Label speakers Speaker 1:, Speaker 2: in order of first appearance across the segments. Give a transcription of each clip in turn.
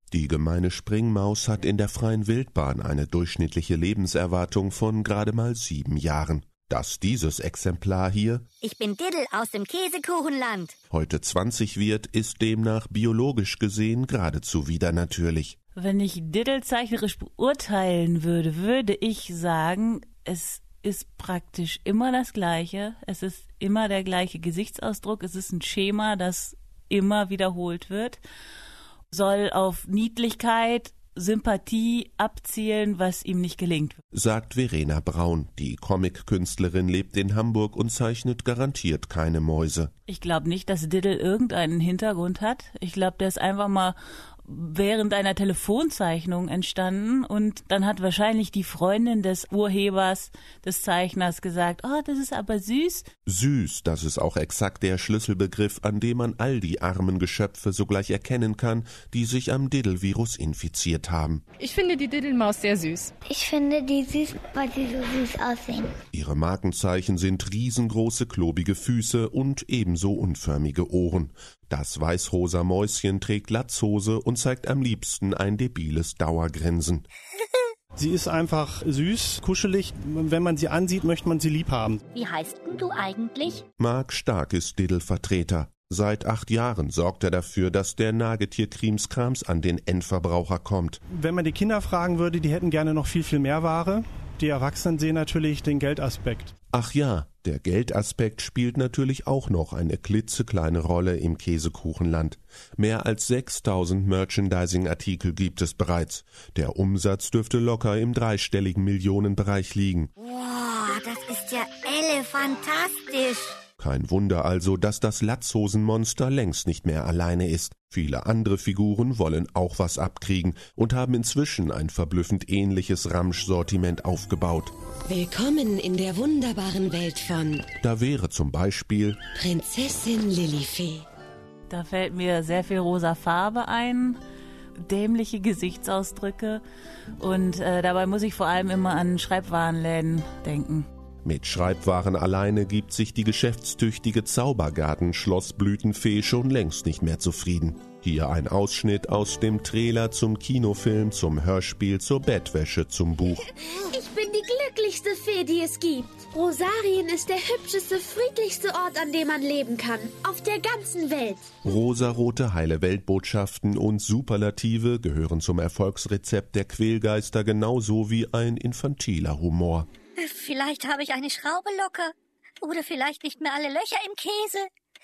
Speaker 1: Die gemeine Springmaus hat in der freien Wildbahn eine durchschnittliche Lebenserwartung von gerade mal 7 Jahren. Dass dieses Exemplar hier,
Speaker 2: ich bin Diddel aus dem Käsekuchenland,
Speaker 1: heute 20 wird, ist demnach biologisch gesehen geradezu wieder natürlich.
Speaker 3: Wenn ich Diddel zeichnerisch beurteilen würde, würde ich sagen, es ist praktisch immer das Gleiche. Es ist immer der gleiche Gesichtsausdruck. Es ist ein Schema, das immer wiederholt wird. Soll auf Niedlichkeit, Sympathie abzielen, was ihm nicht gelingt.
Speaker 1: Sagt Verena Braun. Die Comic-Künstlerin lebt in Hamburg und zeichnet garantiert keine Mäuse.
Speaker 3: Ich glaube nicht, dass Diddel irgendeinen Hintergrund hat. Ich glaube, der ist einfach mal während einer Telefonzeichnung entstanden und dann hat wahrscheinlich die Freundin des Urhebers, des Zeichners gesagt, oh, das ist aber süß.
Speaker 1: Süß, das ist auch exakt der Schlüsselbegriff, an dem man all die armen Geschöpfe sogleich erkennen kann, die sich am Diddle-Virus infiziert haben.
Speaker 4: Ich finde die Diddelmaus sehr süß.
Speaker 5: Ich finde die süß, weil sie so süß aussehen.
Speaker 1: Ihre Markenzeichen sind riesengroße, klobige Füße und ebenso unförmige Ohren. Das weißrosa Mäuschen trägt Latzhose und zeigt am liebsten ein debiles Dauergrinsen.
Speaker 6: Sie ist einfach süß, kuschelig. Wenn man sie ansieht, möchte man sie lieb haben.
Speaker 2: Wie heißt denn du eigentlich?
Speaker 1: Marc Stark ist Diddle-Vertreter. Seit 8 Jahren sorgt er dafür, dass der Nagetier-Krimskrams an den Endverbraucher kommt.
Speaker 6: Wenn man die Kinder fragen würde, die hätten gerne noch viel, viel mehr Ware. Die Erwachsenen sehen natürlich den Geldaspekt.
Speaker 1: Ach ja, der Geldaspekt spielt natürlich auch noch eine klitzekleine Rolle im Käsekuchenland. Mehr als 6.000 Merchandising-Artikel gibt es bereits. Der Umsatz dürfte locker im 3-stelligen Millionenbereich liegen.
Speaker 2: Wow, das ist ja elefantastisch.
Speaker 1: Kein Wunder also, dass das Latzhosenmonster längst nicht mehr alleine ist. Viele andere Figuren wollen auch was abkriegen und haben inzwischen ein verblüffend ähnliches Ramsch-Sortiment aufgebaut.
Speaker 7: Willkommen in der wunderbaren Welt von...
Speaker 1: Da wäre zum Beispiel
Speaker 7: Prinzessin Lilifee.
Speaker 3: Da fällt mir sehr viel rosa Farbe ein, dämliche Gesichtsausdrücke und dabei muss ich vor allem immer an Schreibwarenläden denken.
Speaker 1: Mit Schreibwaren alleine gibt sich die geschäftstüchtige Zaubergarten-Schlossblütenfee schon längst nicht mehr zufrieden. Hier ein Ausschnitt aus dem Trailer zum Kinofilm, zum Hörspiel, zur Bettwäsche, zum Buch.
Speaker 8: Ich bin die glücklichste Fee, die es gibt. Rosarien ist der hübscheste, friedlichste Ort, an dem man leben kann. Auf der ganzen Welt.
Speaker 1: Rosarote heile Weltbotschaften und Superlative gehören zum Erfolgsrezept der Quälgeister genauso wie ein infantiler Humor.
Speaker 2: Vielleicht habe ich eine Schraube locker. Oder vielleicht nicht mehr alle Löcher im Käse.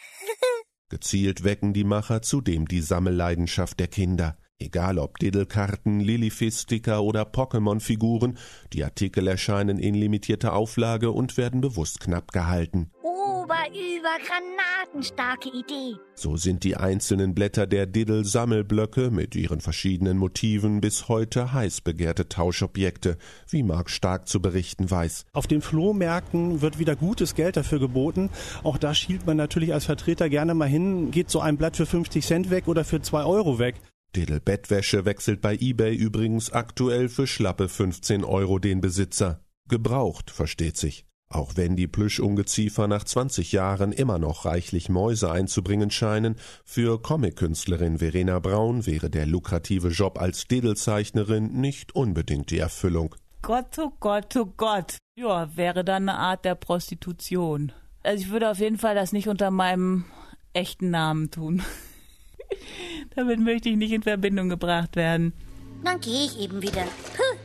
Speaker 1: Gezielt wecken die Macher zudem die Sammelleidenschaft der Kinder. Egal ob Diddle-Karten, Lilifee-Sticker oder Pokémon-Figuren, die Artikel erscheinen in limitierter Auflage und werden bewusst knapp gehalten.
Speaker 2: Granatenstarke Idee.
Speaker 1: So sind die einzelnen Blätter der Diddle-Sammelblöcke mit ihren verschiedenen Motiven bis heute heiß begehrte Tauschobjekte, wie Marc Stark zu berichten weiß.
Speaker 6: Auf den Flohmärkten wird wieder gutes Geld dafür geboten. Auch da schielt man natürlich als Vertreter gerne mal hin, geht so ein Blatt für 50 Cent weg oder für 2 Euro weg.
Speaker 1: Diddle-Bettwäsche wechselt bei eBay übrigens aktuell für schlappe 15 Euro den Besitzer. Gebraucht, versteht sich. Auch wenn die Plüschungeziefer nach 20 Jahren immer noch reichlich Mäuse einzubringen scheinen, für Comic-Künstlerin Verena Braun wäre der lukrative Job als Diddle-Zeichnerin nicht unbedingt die Erfüllung.
Speaker 3: Gott, oh Gott, oh Gott. Ja, wäre dann eine Art der Prostitution. Also ich würde auf jeden Fall das nicht unter meinem echten Namen tun. Damit möchte ich nicht in Verbindung gebracht werden.
Speaker 2: Dann gehe ich eben wieder. Puh.